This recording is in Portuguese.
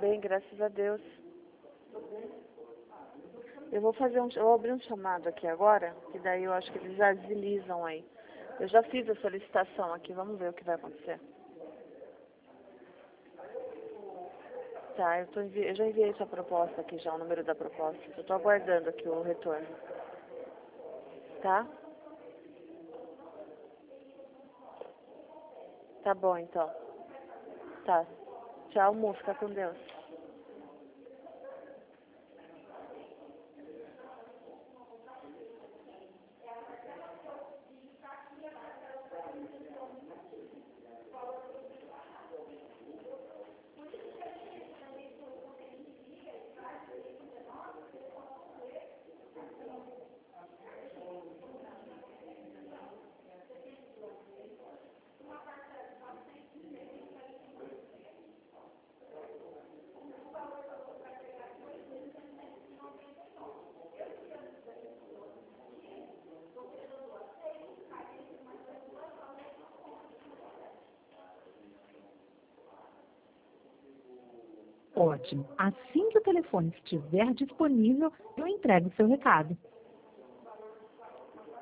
Bem, graças a Deus. Eu vou abrir um chamado aqui agora, que daí eu acho que eles agilizam aí. Eu já fiz a solicitação aqui, vamos ver o que vai acontecer. Tá, eu já enviei sua proposta aqui já, o número da proposta. Eu tô aguardando aqui o retorno. Tá? Tá bom, então. Tá. Tchau, Mu, fica com Deus. Ótimo. Assim que o telefone estiver disponível, eu entrego o seu recado.